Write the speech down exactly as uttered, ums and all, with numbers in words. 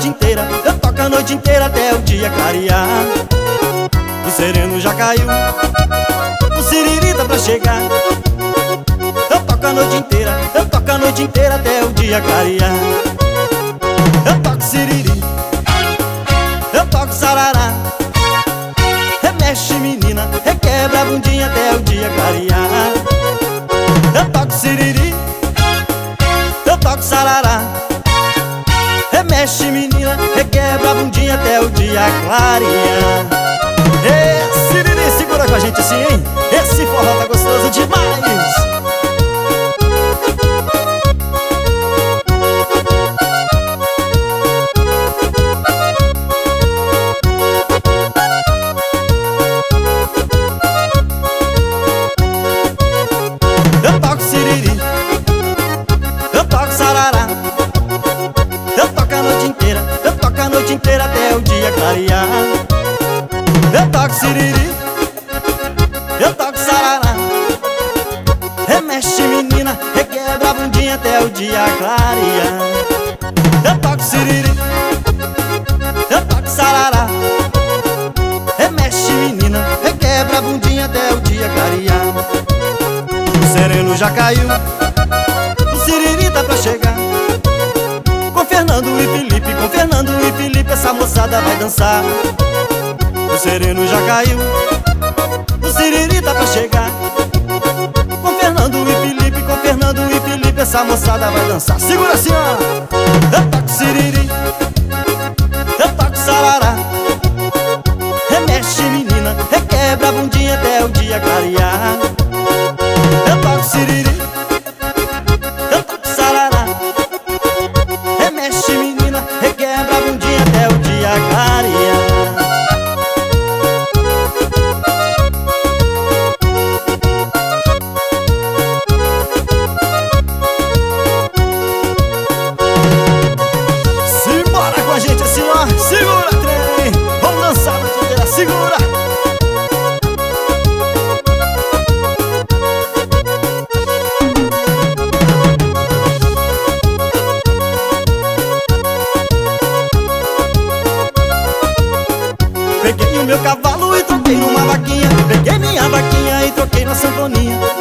noite inteira, eu toco a noite inteira até o dia clarear. O sereno já caiu, o siriri tá pra chegar. Eu toco a noite inteira, eu toco a noite inteira até o dia clarear. Eu toco siriri, eu toco sarará. Remexe menina, requebra a bundinha até o dia clarear. Eu toco siriri, eu toco sarará. Remexe menina, requebra a bundinha até o dia clarear. Ê, siriri, segura com a gente assim, hein? Esse forró tá gostoso demais. Eu toco siriri, eu toco sarará. Eu toco a noite inteira, eu toco a noite inteira até o dia clarear. Eu toco siriri, eu toco sarará. Remexe menina, requebra a bundinha até o dia clarear. Eu toco siriri, eu toco sarará. Remexe menina, requebra a bundinha até o dia clarear. O sereno já caiu, o siriri tá pra chegar. Com Fernando e Felipe, com Fernando e Felipe, essa moçada vai dançar. O sereno já caiu, o siriri tá pra chegar. Com Fernando e Felipe, com Fernando e Felipe, essa moçada vai dançar. Segura assim, ó. Eu toco siriri, eu toco sarará. Remexe menina, requebra a bundinha até o dia clarear. Eu toco siriri, eu toco sarará. Remexe menina, requebra a bundinha até o dia clarear. Simbora com a gente assim, ó. Segura, trem. Vamos dançar a noite inteira, segura. Peguei o meu cavalo e troquei numa vaquinha. Peguei minha vaquinha e troquei na sanfoninha.